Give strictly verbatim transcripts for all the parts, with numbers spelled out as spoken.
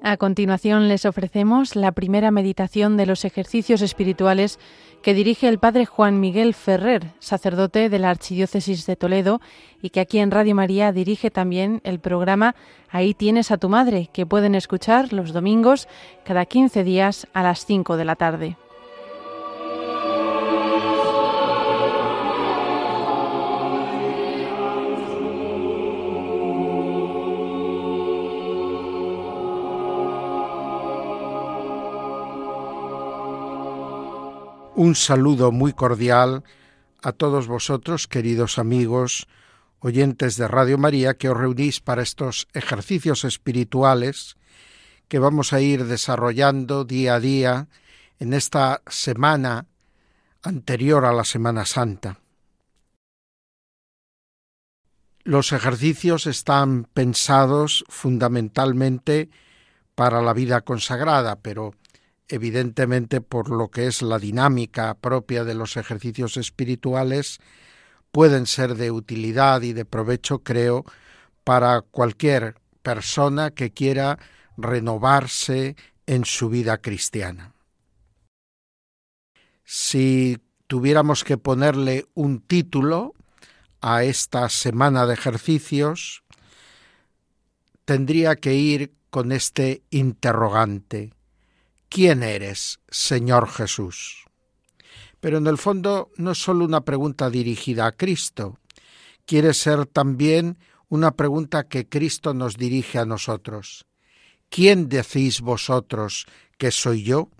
A continuación les ofrecemos la primera meditación de los ejercicios espirituales que dirige el Padre Juan Miguel Ferrer, sacerdote de la Archidiócesis de Toledo, y que aquí en Radio María dirige también el programa Ahí tienes a tu madre, que pueden escuchar los domingos cada quince días a las cinco de la tarde. Un saludo muy cordial a todos vosotros, queridos amigos, oyentes de Radio María, que os reunís para estos ejercicios espirituales que vamos a ir desarrollando día a día en esta semana anterior a la Semana Santa. Los ejercicios están pensados fundamentalmente para la vida consagrada, pero evidentemente, por lo que es la dinámica propia de los ejercicios espirituales, pueden ser de utilidad y de provecho, creo, para cualquier persona que quiera renovarse en su vida cristiana. Si tuviéramos que ponerle un título a esta semana de ejercicios, tendría que ir con este interrogante: ¿quién eres, Señor Jesús? Pero en el fondo no es solo una pregunta dirigida a Cristo, quiere ser también una pregunta que Cristo nos dirige a nosotros. ¿Quién decís vosotros que soy yo?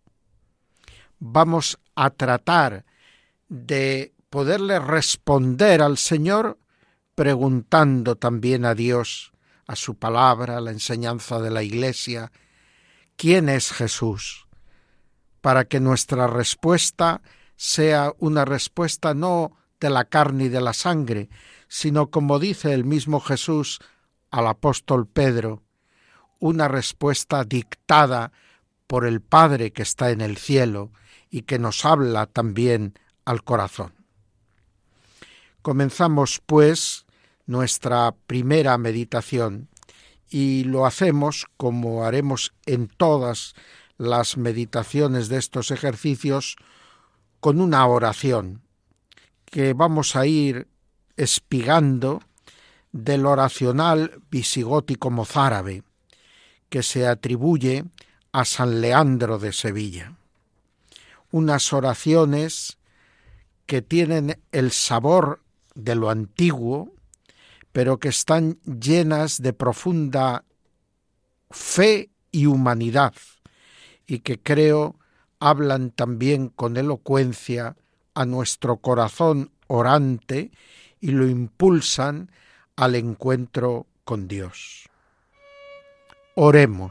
Vamos a tratar de poderle responder al Señor preguntando también a Dios, a su palabra, a la enseñanza de la Iglesia, ¿quién es Jesús? Para que nuestra respuesta sea una respuesta no de la carne y de la sangre, sino, como dice el mismo Jesús al apóstol Pedro, una respuesta dictada por el Padre que está en el cielo y que nos habla también al corazón. Comenzamos, pues, nuestra primera meditación, y lo hacemos, como haremos en todas las meditaciones de estos ejercicios, con una oración que vamos a ir espigando del oracional visigótico mozárabe que se atribuye a San Leandro de Sevilla. Unas oraciones que tienen el sabor de lo antiguo, pero que están llenas de profunda fe y humanidad, y que creo hablan también con elocuencia a nuestro corazón orante y lo impulsan al encuentro con Dios. Oremos.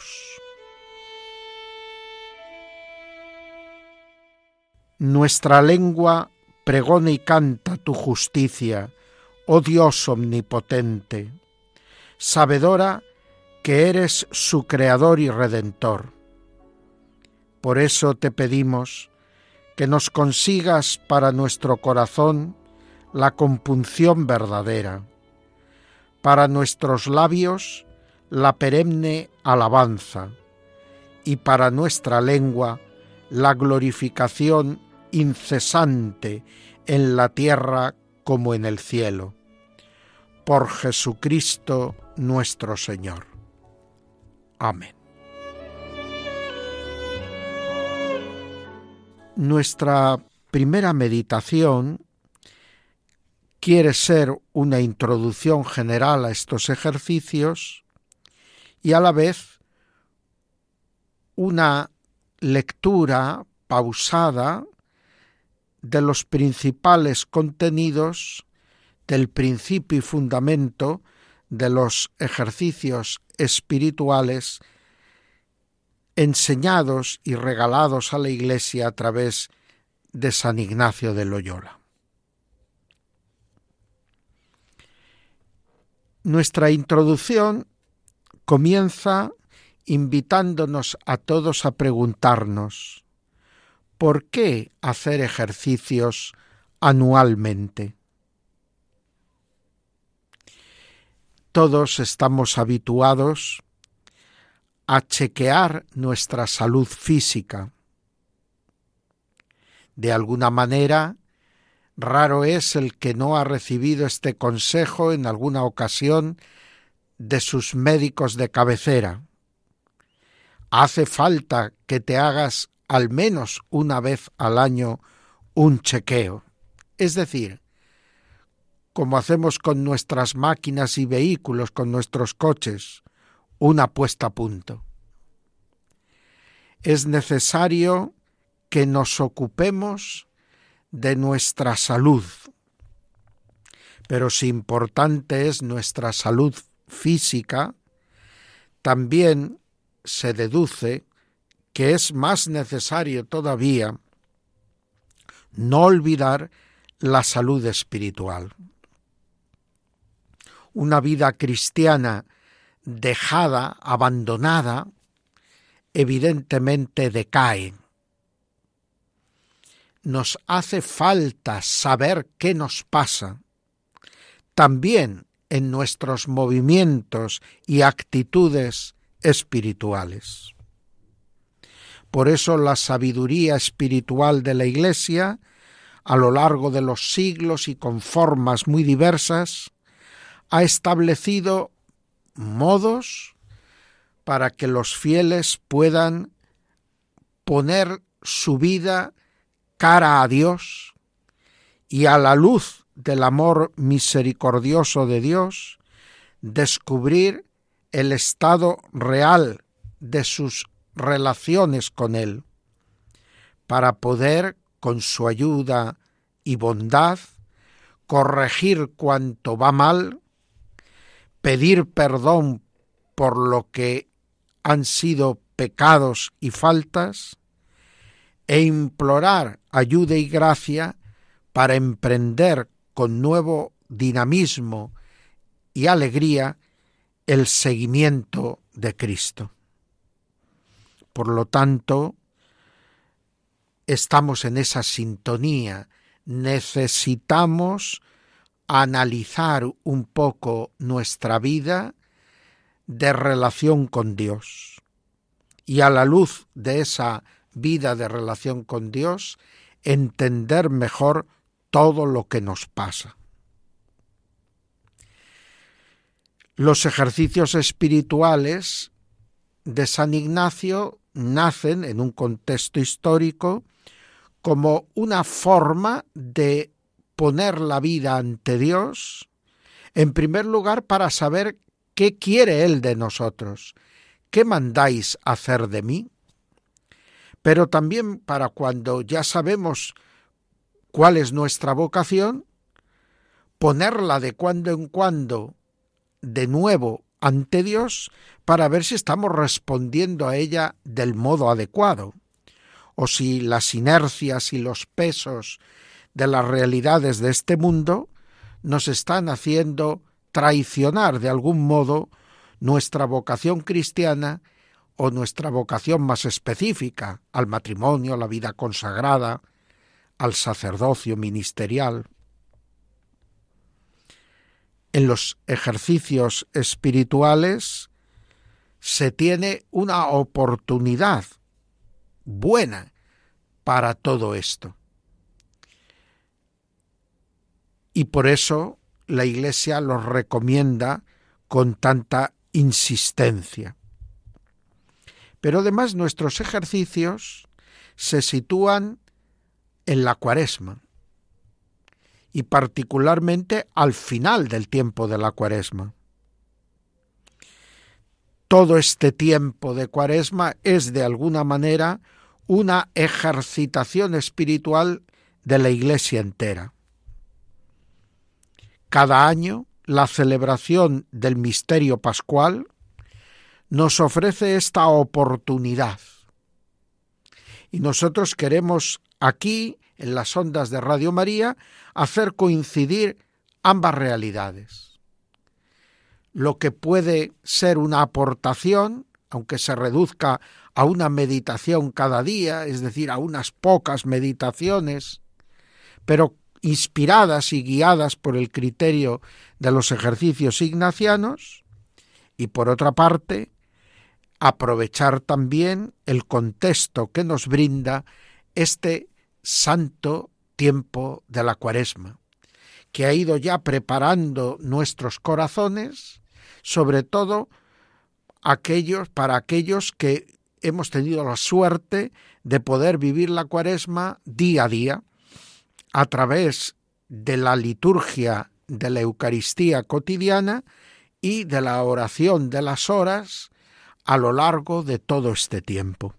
Nuestra lengua pregona y canta tu justicia, oh Dios omnipotente, sabedora que eres su creador y redentor. Por eso te pedimos que nos consigas para nuestro corazón la compunción verdadera, para nuestros labios la perenne alabanza y para nuestra lengua la glorificación incesante en la tierra como en el cielo. Por Jesucristo nuestro Señor. Amén. Nuestra primera meditación quiere ser una introducción general a estos ejercicios y a la vez una lectura pausada de los principales contenidos del principio y fundamento de los ejercicios espirituales enseñados y regalados a la Iglesia a través de San Ignacio de Loyola. Nuestra introducción comienza invitándonos a todos a preguntarnos: ¿por qué hacer ejercicios anualmente? Todos estamos habituados a chequear nuestra salud física. De alguna manera, raro es el que no ha recibido este consejo en alguna ocasión de sus médicos de cabecera. Hace falta que te hagas al menos una vez al año un chequeo. Es decir, como hacemos con nuestras máquinas y vehículos, con nuestros coches, una puesta a punto. Es necesario que nos ocupemos de nuestra salud, pero si importante es nuestra salud física, también se deduce que es más necesario todavía no olvidar la salud espiritual. Una vida cristiana dejada, abandonada, evidentemente decae. Nos hace falta saber qué nos pasa, también en nuestros movimientos y actitudes espirituales. Por eso la sabiduría espiritual de la Iglesia, a lo largo de los siglos y con formas muy diversas, ha establecido modos para que los fieles puedan poner su vida cara a Dios y a la luz del amor misericordioso de Dios, descubrir el estado real de sus relaciones con Él, para poder, con su ayuda y bondad, corregir cuanto va mal, pedir perdón por lo que han sido pecados y faltas, e implorar ayuda y gracia para emprender con nuevo dinamismo y alegría el seguimiento de Cristo. Por lo tanto, estamos en esa sintonía. Necesitamos analizar un poco nuestra vida de relación con Dios. Y a la luz de esa vida de relación con Dios, entender mejor todo lo que nos pasa. Los ejercicios espirituales de San Ignacio nacen en un contexto histórico como una forma de poner la vida ante Dios, en primer lugar para saber qué quiere Él de nosotros, qué mandáis hacer de mí, pero también para cuando ya sabemos cuál es nuestra vocación, ponerla de cuando en cuando de nuevo ante Dios para ver si estamos respondiendo a ella del modo adecuado, o si las inercias y los pesos de las realidades de este mundo nos están haciendo traicionar de algún modo nuestra vocación cristiana o nuestra vocación más específica, al matrimonio, a la vida consagrada, al sacerdocio ministerial. En los ejercicios espirituales se tiene una oportunidad buena para todo esto. Y por eso la Iglesia los recomienda con tanta insistencia. Pero además nuestros ejercicios se sitúan en la Cuaresma y particularmente al final del tiempo de la Cuaresma. Todo este tiempo de Cuaresma es de alguna manera una ejercitación espiritual de la Iglesia entera. Cada año la celebración del misterio pascual nos ofrece esta oportunidad. Y nosotros queremos aquí, en las ondas de Radio María, hacer coincidir ambas realidades. Lo que puede ser una aportación, aunque se reduzca a una meditación cada día, es decir, a unas pocas meditaciones, pero inspiradas y guiadas por el criterio de los ejercicios ignacianos, y por otra parte, aprovechar también el contexto que nos brinda este santo tiempo de la Cuaresma, que ha ido ya preparando nuestros corazones, sobre todo aquellos, para aquellos que hemos tenido la suerte de poder vivir la Cuaresma día a día a través de la liturgia de la Eucaristía cotidiana y de la oración de las horas a lo largo de todo este tiempo.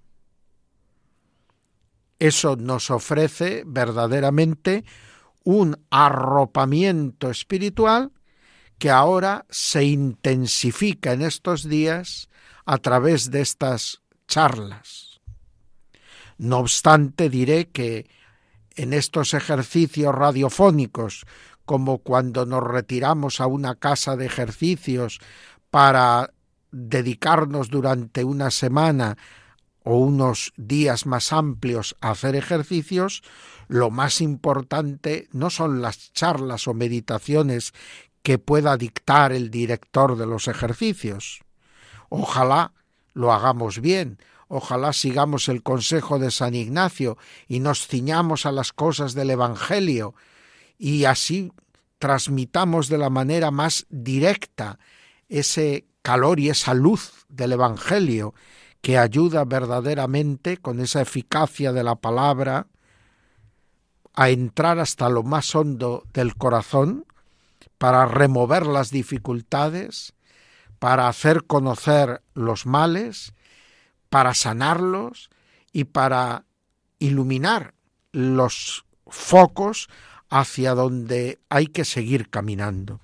Eso nos ofrece verdaderamente un arropamiento espiritual que ahora se intensifica en estos días a través de estas charlas. No obstante, diré que en estos ejercicios radiofónicos, como cuando nos retiramos a una casa de ejercicios para dedicarnos durante una semana o unos días más amplios a hacer ejercicios, lo más importante no son las charlas o meditaciones que pueda dictar el director de los ejercicios. Ojalá lo hagamos bien, ojalá sigamos el consejo de San Ignacio y nos ciñamos a las cosas del Evangelio y así transmitamos de la manera más directa ese calor y esa luz del Evangelio que ayuda verdaderamente con esa eficacia de la palabra a entrar hasta lo más hondo del corazón para remover las dificultades, para hacer conocer los males, para sanarlos y para iluminar los focos hacia donde hay que seguir caminando.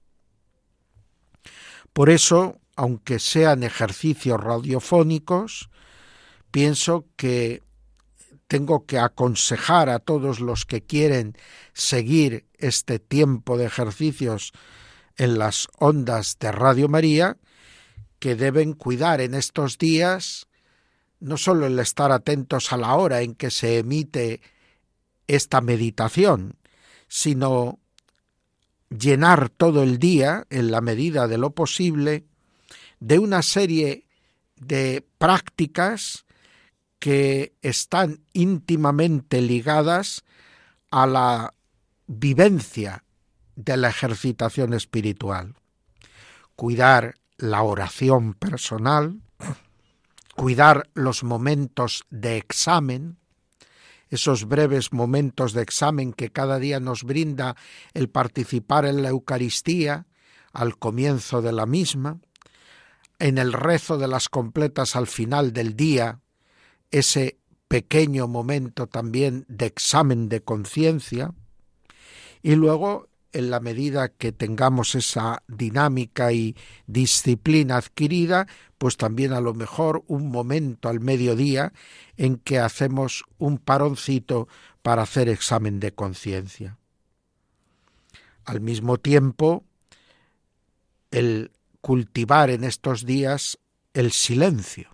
Por eso, aunque sean ejercicios radiofónicos, pienso que tengo que aconsejar a todos los que quieren seguir este tiempo de ejercicios en las ondas de Radio María, que deben cuidar en estos días no solo el estar atentos a la hora en que se emite esta meditación, sino llenar todo el día, en la medida de lo posible, de una serie de prácticas que están íntimamente ligadas a la vivencia de la ejercitación espiritual. Cuidar la oración personal, cuidar los momentos de examen, esos breves momentos de examen que cada día nos brinda el participar en la Eucaristía al comienzo de la misma, en el rezo de las completas al final del día, ese pequeño momento también de examen de conciencia, y luego, en la medida que tengamos esa dinámica y disciplina adquirida, pues también a lo mejor un momento al mediodía en que hacemos un paroncito para hacer examen de conciencia. Al mismo tiempo, el cultivar en estos días el silencio.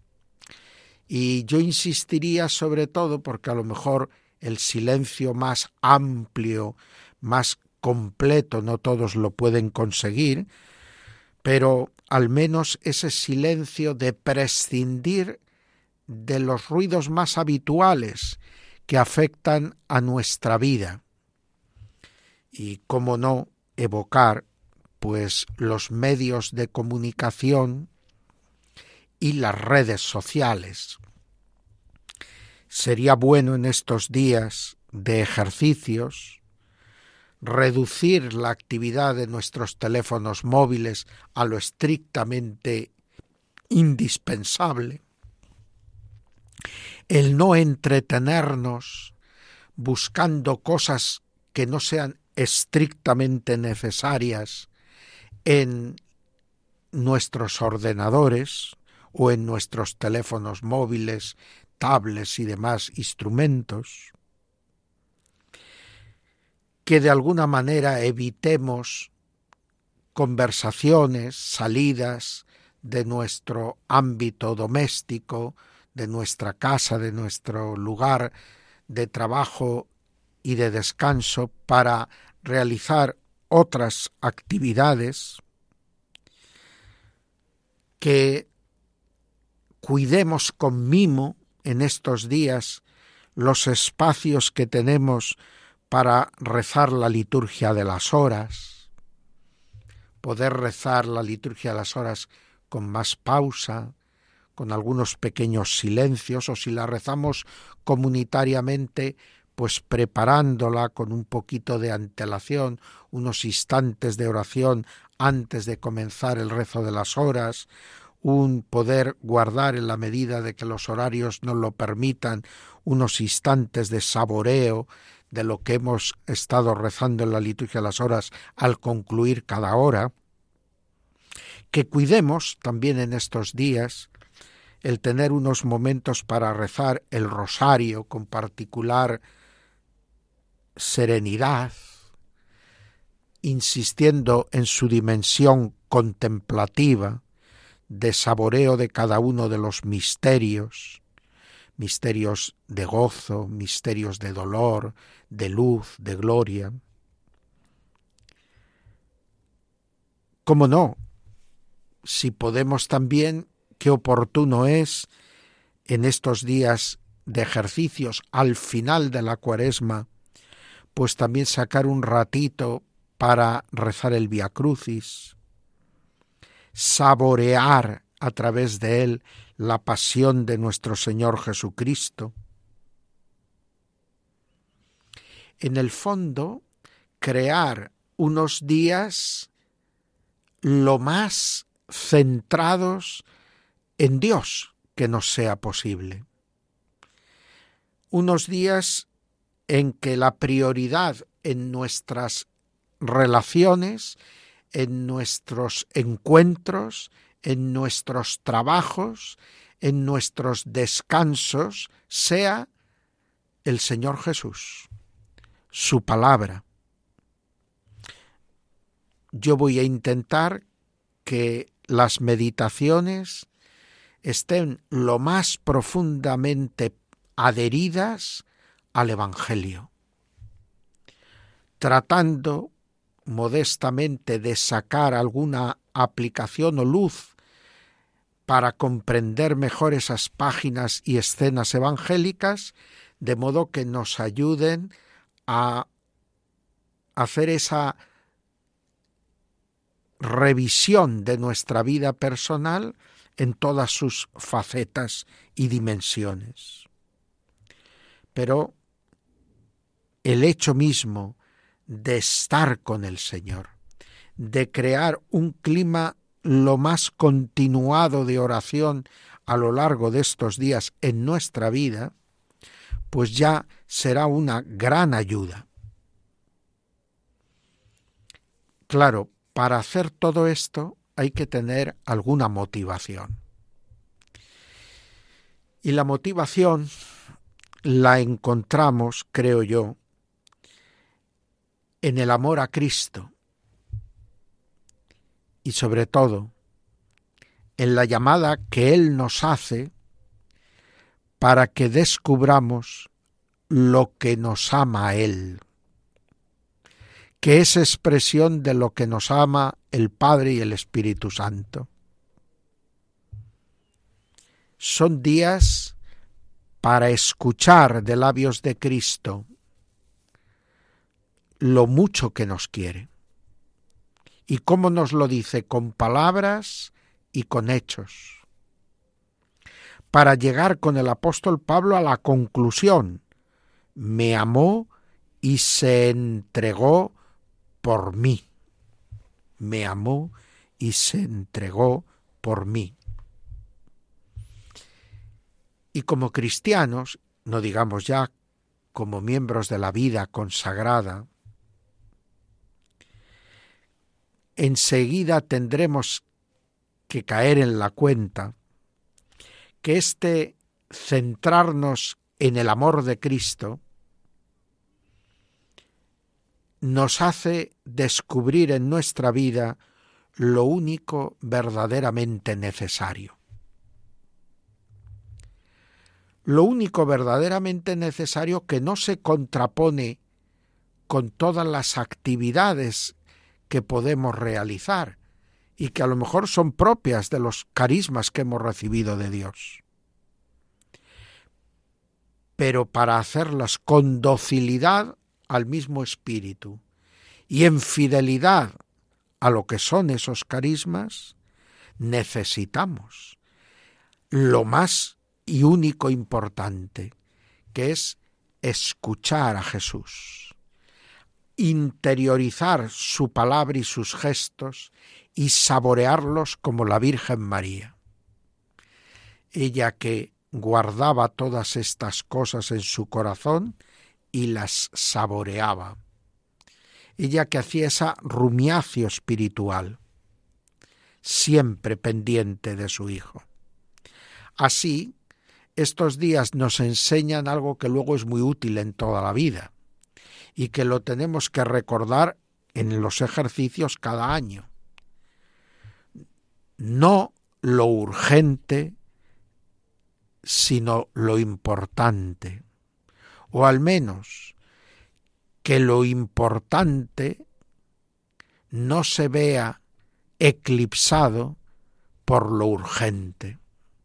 Y yo insistiría sobre todo porque a lo mejor el silencio más amplio, más completo, no todos lo pueden conseguir, pero al menos ese silencio de prescindir de los ruidos más habituales que afectan a nuestra vida. Y cómo no evocar pues los medios de comunicación y las redes sociales. Sería bueno en estos días de ejercicios reducir la actividad de nuestros teléfonos móviles a lo estrictamente indispensable, el no entretenernos buscando cosas que no sean estrictamente necesarias en nuestros ordenadores o en nuestros teléfonos móviles, tablets y demás instrumentos, que de alguna manera evitemos conversaciones, salidas de nuestro ámbito doméstico, de nuestra casa, de nuestro lugar de trabajo y de descanso para realizar otras actividades, que cuidemos con mimo en estos días los espacios que tenemos para rezar la liturgia de las horas, poder rezar la liturgia de las horas con más pausa, con algunos pequeños silencios, o si la rezamos comunitariamente, pues preparándola con un poquito de antelación, unos instantes de oración antes de comenzar el rezo de las horas, un poder guardar en la medida de que los horarios nos lo permitan, unos instantes de saboreo de lo que hemos estado rezando en la liturgia de las horas al concluir cada hora, que cuidemos también en estos días el tener unos momentos para rezar el rosario con particular serenidad, insistiendo en su dimensión contemplativa, de saboreo de cada uno de los misterios, misterios de gozo, misterios de dolor, de luz, de gloria. ¿Cómo no? Si podemos también, qué oportuno es en estos días de ejercicios al final de la Cuaresma, pues también sacar un ratito para rezar el Vía Crucis, saborear a través de él la pasión de nuestro Señor Jesucristo. En el fondo, crear unos días lo más centrados en Dios que nos sea posible. Unos días en que la prioridad en nuestras relaciones, en nuestros encuentros, en nuestros trabajos, en nuestros descansos, sea el Señor Jesús, su palabra. Yo voy a intentar que las meditaciones estén lo más profundamente adheridas al Evangelio, tratando modestamente de sacar alguna aplicación o luz para comprender mejor esas páginas y escenas evangélicas, de modo que nos ayuden a hacer esa revisión de nuestra vida personal en todas sus facetas y dimensiones. Pero el hecho mismo de estar con el Señor, de crear un clima lo más continuado de oración a lo largo de estos días en nuestra vida, pues ya será una gran ayuda. Claro, para hacer todo esto hay que tener alguna motivación. Y la motivación la encontramos, creo yo, en el amor a Cristo y sobre todo en la llamada que Él nos hace para que descubramos lo que nos ama a Él, que es expresión de lo que nos ama el Padre y el Espíritu Santo. Son días para escuchar de labios de Cristo lo mucho que nos quiere. ¿Y cómo nos lo dice? Con palabras y con hechos. Para llegar con el apóstol Pablo a la conclusión: me amó y se entregó por mí. Me amó y se entregó por mí. Y como cristianos, no digamos ya como miembros de la vida consagrada, enseguida tendremos que caer en la cuenta que este centrarnos en el amor de Cristo nos hace descubrir en nuestra vida lo único verdaderamente necesario. Lo único verdaderamente necesario que no se contrapone con todas las actividades que podemos realizar y que a lo mejor son propias de los carismas que hemos recibido de Dios. pero para hacerlas con docilidad al mismo espíritu y en fidelidad a lo que son esos carismas, necesitamos lo más y único importante, que es escuchar a Jesús, interiorizar su palabra y sus gestos y saborearlos como la Virgen María. Ella que guardaba todas estas cosas en su corazón y las saboreaba. Ella que hacía esa rumiacio espiritual, siempre pendiente de su Hijo. Así, estos días nos enseñan algo que luego es muy útil en toda la vida y que lo tenemos que recordar en los ejercicios cada año. No lo urgente, sino lo importante, o al menos que lo importante no se vea eclipsado por lo urgente.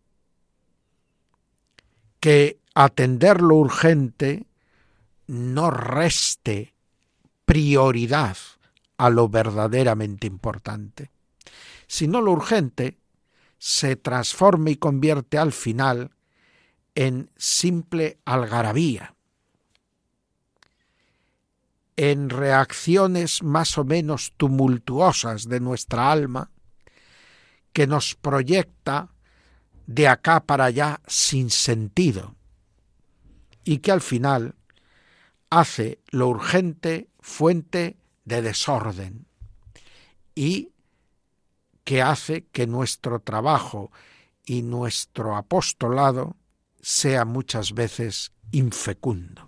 Que atender lo urgente no reste prioridad a lo verdaderamente importante, sino lo urgente se transforma y convierte al final en simple algarabía, en reacciones más o menos tumultuosas de nuestra alma que nos proyecta de acá para allá sin sentido y que al final hace lo urgente fuente de desorden y que hace que nuestro trabajo y nuestro apostolado sea muchas veces infecundo.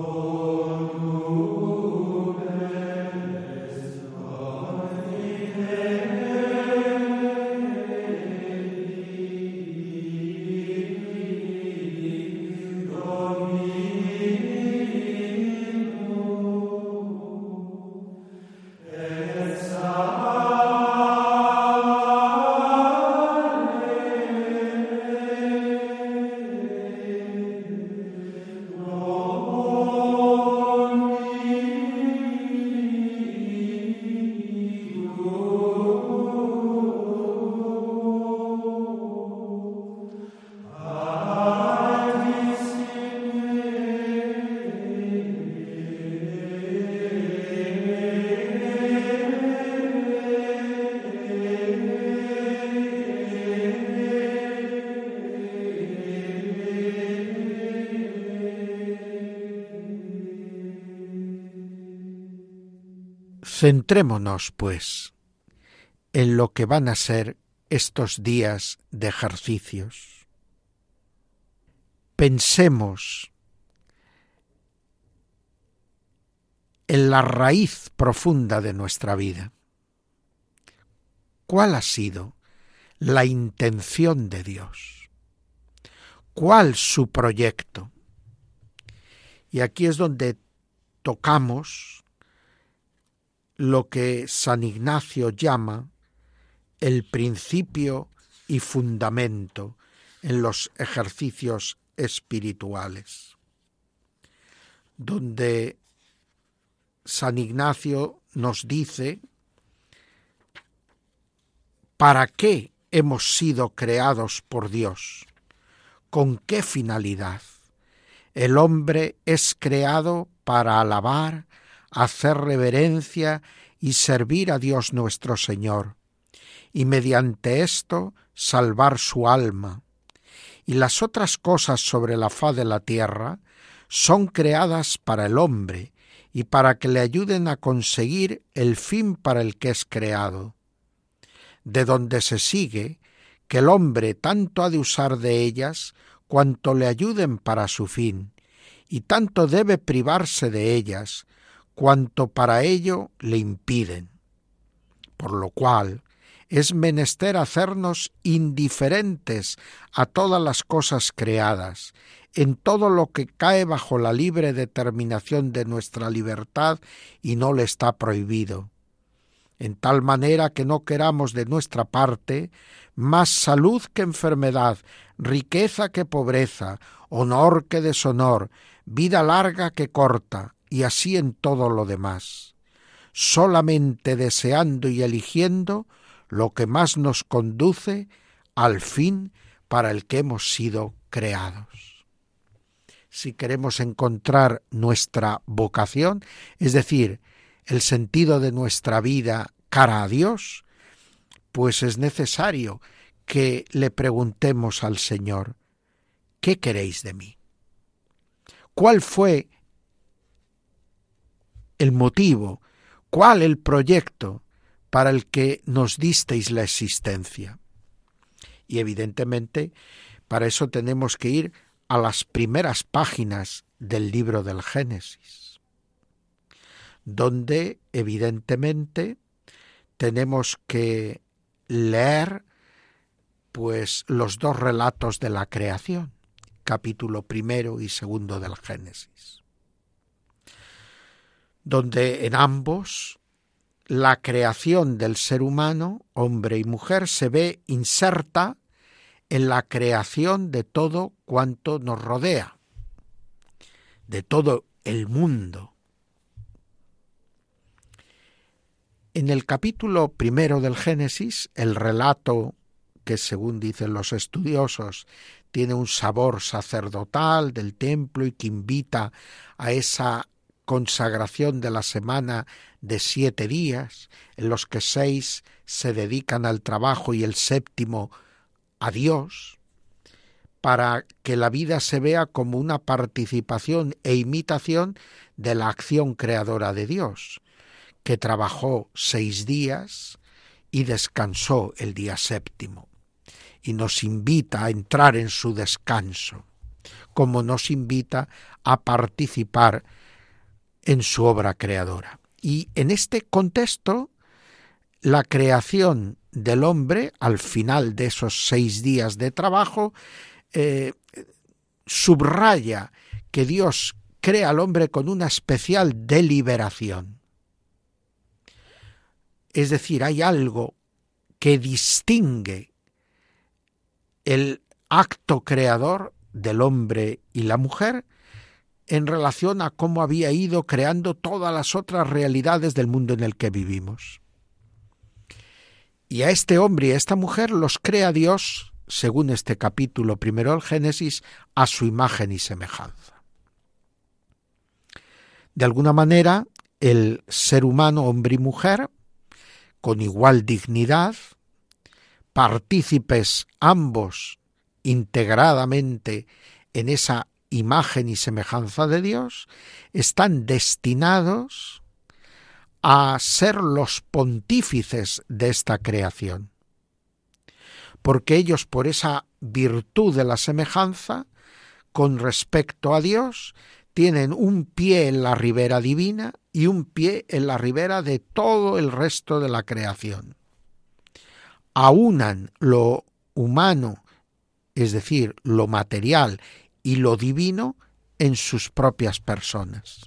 Centrémonos, pues, en lo que van a ser estos días de ejercicios. Pensemos en la raíz profunda de nuestra vida. ¿Cuál ha sido la intención de Dios? ¿Cuál su proyecto? Y aquí es donde tocamos lo que San Ignacio llama el principio y fundamento en los ejercicios espirituales, donde San Ignacio nos dice ¿para qué hemos sido creados por Dios? ¿Con qué finalidad? El hombre es creado para alabar, hacer reverencia y servir a Dios nuestro Señor, y mediante esto salvar su alma. Y las otras cosas sobre la faz de la tierra son creadas para el hombre y para que le ayuden a conseguir el fin para el que es creado. De donde se sigue que el hombre tanto ha de usar de ellas cuanto le ayuden para su fin, y tanto debe privarse de ellas cuanto para ello le impiden. Por lo cual es menester hacernos indiferentes a todas las cosas creadas, en todo lo que cae bajo la libre determinación de nuestra libertad y no le está prohibido, en tal manera que no queramos de nuestra parte más salud que enfermedad, riqueza que pobreza, honor que deshonor, vida larga que corta, y así en todo lo demás, solamente deseando y eligiendo lo que más nos conduce al fin para el que hemos sido creados. Si queremos encontrar nuestra vocación, es decir, el sentido de nuestra vida cara a Dios, pues es necesario que le preguntemos al Señor, ¿qué queréis de mí? ¿Cuál fue el motivo, cuál el proyecto para el que nos disteis la existencia? Y evidentemente, para eso tenemos que ir a las primeras páginas del libro del Génesis, donde evidentemente tenemos que leer pues los dos relatos de la creación, capítulo primero y segundo del Génesis, donde en ambos la creación del ser humano, hombre y mujer, se ve inserta en la creación de todo cuanto nos rodea, de todo el mundo. En el capítulo primero del Génesis, el relato que, según dicen los estudiosos, tiene un sabor sacerdotal del templo y que invita a esa consagración de la semana de siete días, en los que seis se dedican al trabajo y el séptimo a Dios, para que la vida se vea como una participación e imitación de la acción creadora de Dios, que trabajó seis días y descansó el día séptimo, y nos invita a entrar en su descanso, como nos invita a participar en su obra creadora. Y en este contexto, la creación del hombre, al final de esos seis días de trabajo, eh, subraya que Dios crea al hombre con una especial deliberación. Es decir, hay algo que distingue el acto creador del hombre y la mujer en relación a cómo había ido creando todas las otras realidades del mundo en el que vivimos. Y a este hombre y a esta mujer los crea Dios, según este capítulo primero del Génesis, a su imagen y semejanza. De alguna manera, el ser humano, hombre y mujer, con igual dignidad, partícipes ambos integradamente en esa imagen y semejanza de Dios, están destinados a ser los pontífices de esta creación, porque ellos, por esa virtud de la semejanza con respecto a Dios, tienen un pie en la ribera divina y un pie en la ribera de todo el resto de la creación. Aúnan lo humano, es decir, lo material y lo divino en sus propias personas.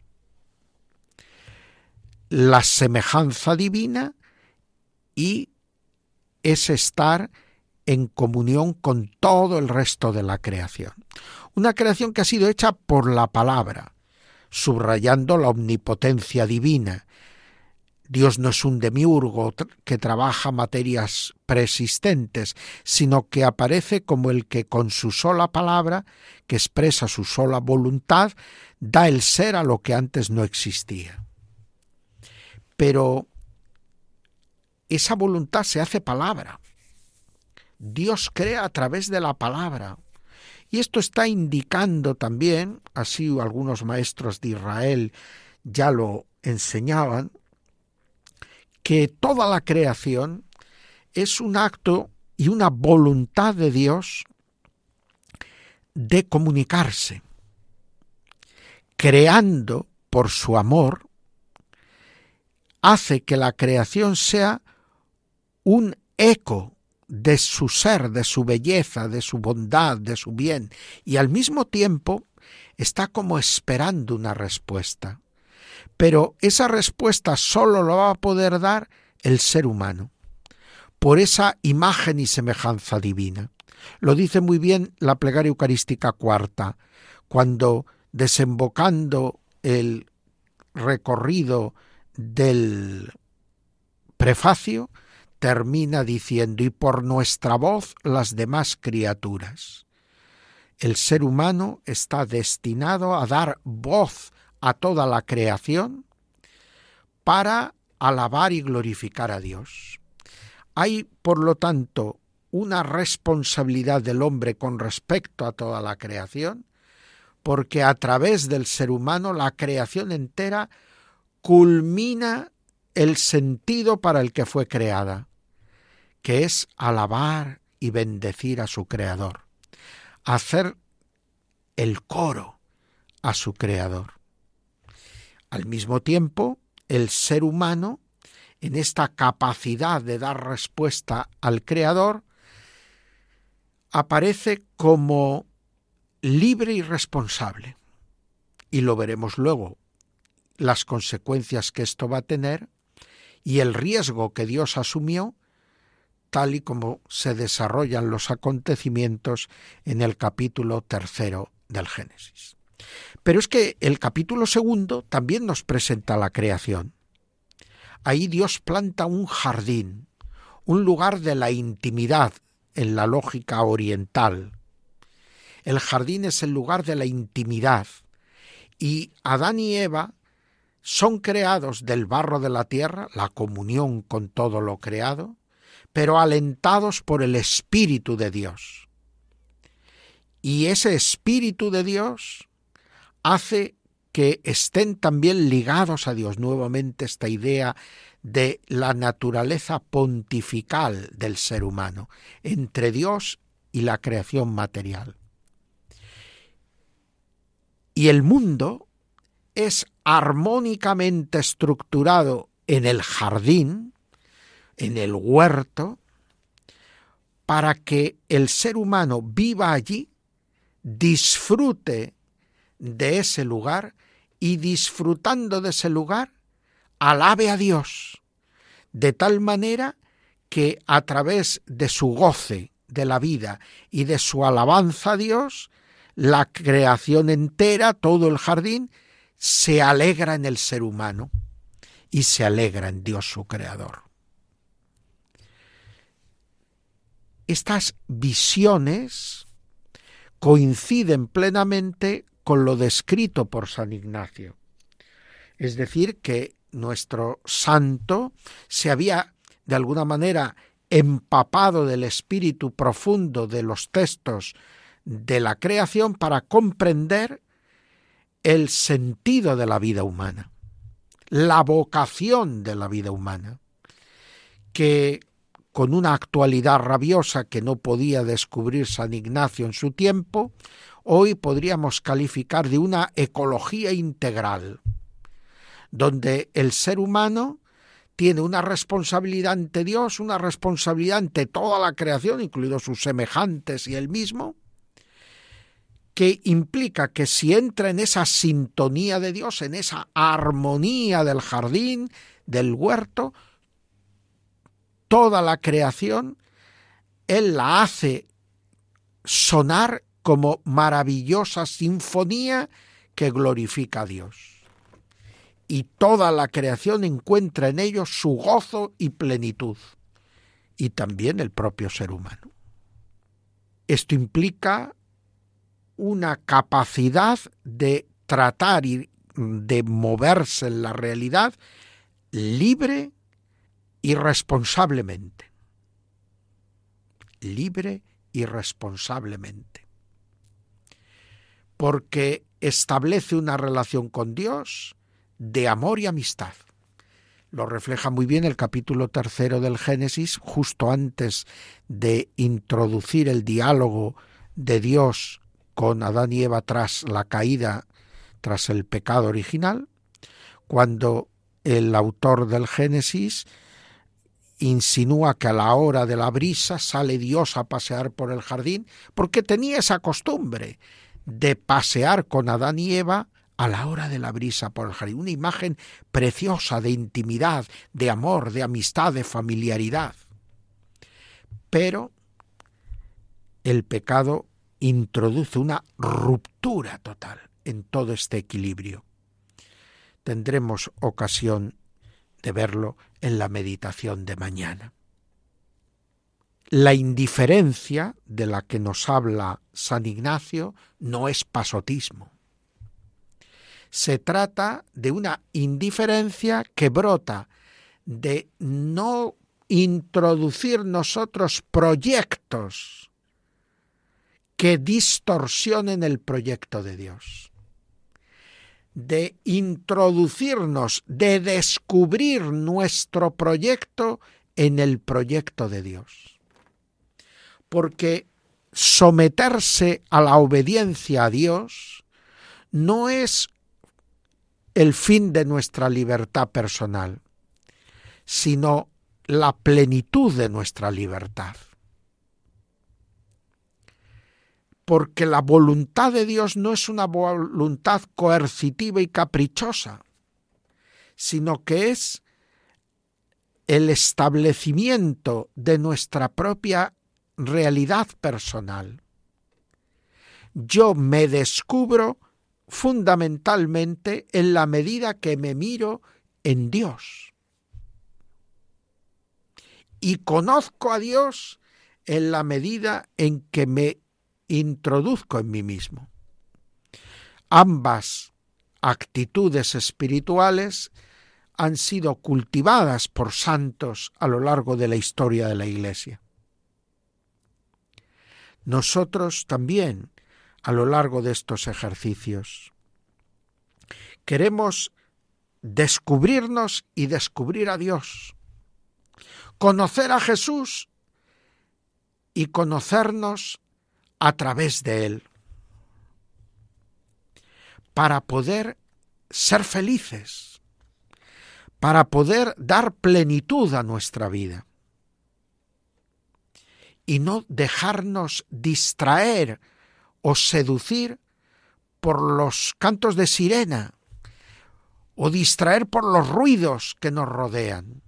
La semejanza divina y es estar en comunión con todo el resto de la creación. Una creación que ha sido hecha por la palabra, subrayando la omnipotencia divina. Dios no es un demiurgo que trabaja materias preexistentes, sino que aparece como el que con su sola palabra, que expresa su sola voluntad, da el ser a lo que antes no existía. Pero esa voluntad se hace palabra. Dios crea a través de la palabra. Y esto está indicando también, así algunos maestros de Israel ya lo enseñaban, que toda la creación es un acto y una voluntad de Dios de comunicarse, creando por su amor, hace que la creación sea un eco de su ser, de su belleza, de su bondad, de su bien, y al mismo tiempo está como esperando una respuesta. Pero esa respuesta solo lo va a poder dar el ser humano, por esa imagen y semejanza divina. Lo dice muy bien la plegaria eucarística cuarta, cuando, desembocando el recorrido del prefacio, termina diciendo: y por nuestra voz las demás criaturas. El ser humano está destinado a dar voz a toda la creación para alabar y glorificar a Dios. Hay, por lo tanto, una responsabilidad del hombre con respecto a toda la creación, porque a través del ser humano la creación entera culmina el sentido para el que fue creada, que es alabar y bendecir a su Creador, hacer el coro a su Creador. Al mismo tiempo, el ser humano, en esta capacidad de dar respuesta al Creador, aparece como libre y responsable. Y lo veremos luego, las consecuencias que esto va a tener y el riesgo que Dios asumió, tal y como se desarrollan los acontecimientos en el capítulo tercero del Génesis. Pero es que el capítulo segundo también nos presenta la creación. Ahí Dios planta un jardín, un lugar de la intimidad en la lógica oriental. El jardín es el lugar de la intimidad y Adán y Eva son creados del barro de la tierra, la comunión con todo lo creado, pero alentados por el Espíritu de Dios. Y ese Espíritu de Dios hace que estén también ligados a Dios. Nuevamente esta idea de la naturaleza pontifical del ser humano, entre Dios y la creación material. Y el mundo es armónicamente estructurado en el jardín, en el huerto, para que el ser humano viva allí, disfrute de ese lugar y, disfrutando de ese lugar, alabe a Dios, de tal manera que a través de su goce de la vida y de su alabanza a Dios, la creación entera, todo el jardín, se alegra en el ser humano y se alegra en Dios su Creador. Estas visiones coinciden plenamente con lo descrito por San Ignacio. Es decir, que nuestro santo se había, de alguna manera, empapado del espíritu profundo de los textos de la creación para comprender el sentido de la vida humana, la vocación de la vida humana, que con una actualidad rabiosa que no podía descubrir San Ignacio en su tiempo, hoy podríamos calificar de una ecología integral, donde el ser humano tiene una responsabilidad ante Dios, una responsabilidad ante toda la creación, incluidos sus semejantes y él mismo, que implica que si entra en esa sintonía de Dios, en esa armonía del jardín, del huerto, toda la creación, Él la hace sonar como maravillosa sinfonía que glorifica a Dios. Y toda la creación encuentra en ello su gozo y plenitud, y también el propio ser humano. Esto implica una capacidad de tratar y de moverse en la realidad libre y responsablemente. Libre y responsablemente. Porque establece una relación con Dios de amor y amistad. Lo refleja muy bien el capítulo tercero del Génesis, justo antes de introducir el diálogo de Dios con Adán y Eva tras la caída, tras el pecado original, cuando el autor del Génesis insinúa que a la hora de la brisa sale Dios a pasear por el jardín, porque tenía esa costumbre de pasear con Adán y Eva a la hora de la brisa por el jardín. Una imagen preciosa de intimidad, de amor, de amistad, de familiaridad. Pero el pecado introduce una ruptura total en todo este equilibrio. Tendremos ocasión de verlo en la meditación de mañana. La indiferencia de la que nos habla San Ignacio no es pasotismo. Se trata de una indiferencia que brota de no introducir nosotros proyectos que distorsionen el proyecto de Dios, de introducirnos, de descubrir nuestro proyecto en el proyecto de Dios. Porque someterse a la obediencia a Dios no es el fin de nuestra libertad personal, sino la plenitud de nuestra libertad. Porque la voluntad de Dios no es una voluntad coercitiva y caprichosa, sino que es el establecimiento de nuestra propia realidad personal. Yo me descubro fundamentalmente en la medida que me miro en Dios. Y conozco a Dios en la medida en que me introduzco en mí mismo. Ambas actitudes espirituales han sido cultivadas por santos a lo largo de la historia de la Iglesia. Nosotros también, a lo largo de estos ejercicios, queremos descubrirnos y descubrir a Dios, conocer a Jesús y conocernos a través de Él, para poder ser felices, para poder dar plenitud a nuestra vida y no dejarnos distraer o seducir por los cantos de sirena o distraer por los ruidos que nos rodean,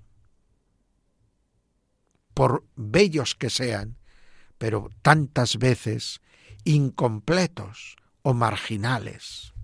por bellos que sean, pero tantas veces incompletos o marginales.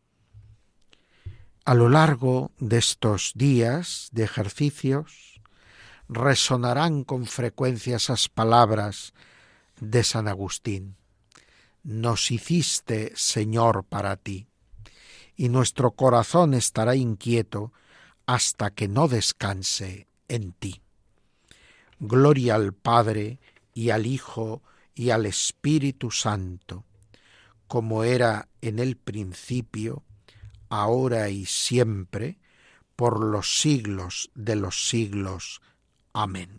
A lo largo de estos días de ejercicios resonarán con frecuencia esas palabras de San Agustín: nos hiciste, Señor, para ti, y nuestro corazón estará inquieto hasta que no descanse en ti. Gloria al Padre, y al Hijo, y al Espíritu Santo, como era en el principio, ahora y siempre, por los siglos de los siglos. Amén.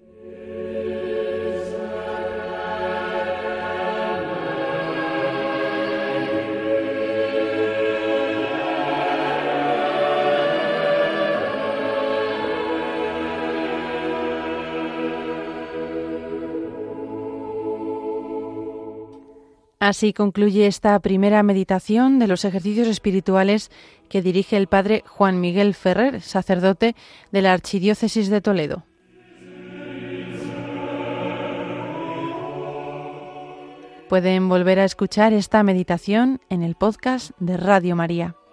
Así concluye esta primera meditación de los ejercicios espirituales que dirige el padre Juan Miguel Ferrer, sacerdote de la Archidiócesis de Toledo. Pueden volver a escuchar esta meditación en el podcast de Radio María.